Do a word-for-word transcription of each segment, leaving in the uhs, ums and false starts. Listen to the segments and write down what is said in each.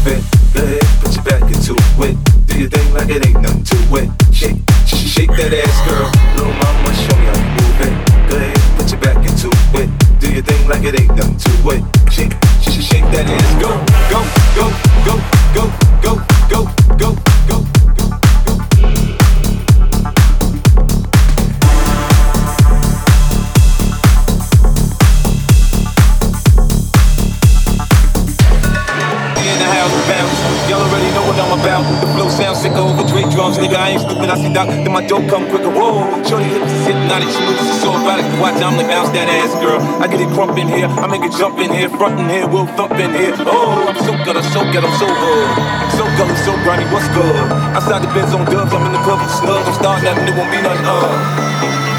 move it. Go ahead, put your back into it. Do your thing like it ain't nothing to it. Shake, sh- shake that ass, girl. Little mama, show me how you move it. Go ahead, put your back into it. Do your thing like it ain't nothing to it. Shake, sh- shake that ass, go, go, go, go, go, go, go, go, go, go. Y'all already know what I'm about. The flow sounds sick over Dre drums, nigga. I ain't stupid, I see doc. Then my dope come quicker. Whoa, shorty hips is hypnotic, she moves, she's so erotic. Watch, I'm like bounce that ass, girl. I get it crump in here, I make it jump in here, front in here, we'll thump in here. Oh, I'm so good, I'm so good, I'm so good. So gully, so grimy, what's good? Outside the Benz on dubs, I'm in the club with snug. I'm starting nothing, it won't be nothing. Uh.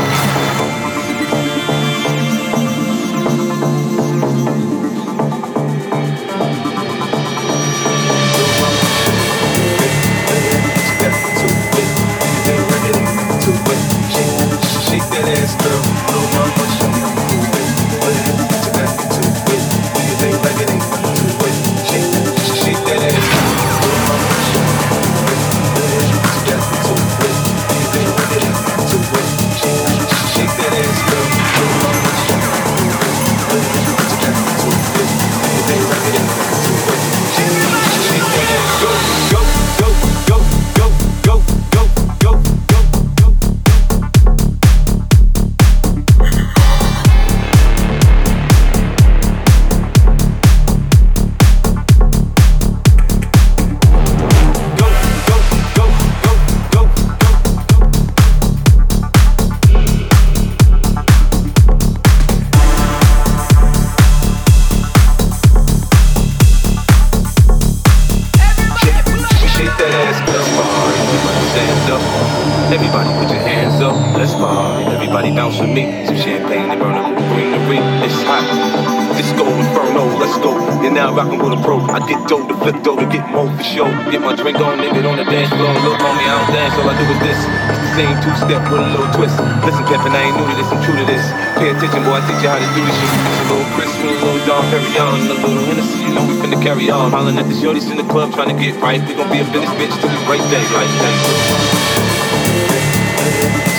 Everybody put your hands up, let's party. Everybody bounce with me. Some champagne and burn a little greenery. It's hot. Disco Inferno, let's go. You're now rockin' with a pro. I get dough to flip dough to get more for show. Get my drink on, nigga, on the dance floor. Look, homie, I don't dance, all I do is this. It's the same two-step with a little twist. Listen, Pimpin', I ain't new to this, I'm true to this. Pay attention, boy, I teach you how to do this shit. It's a little Chris with a little Dom Perignon. A little Hennessy, you know we finna carry on. Hollin' at the shorties in the club, trying to get right. We gon' be up in this bitch till it's right day, right day.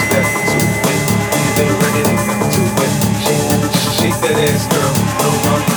Shake that ass, girl. No, mama.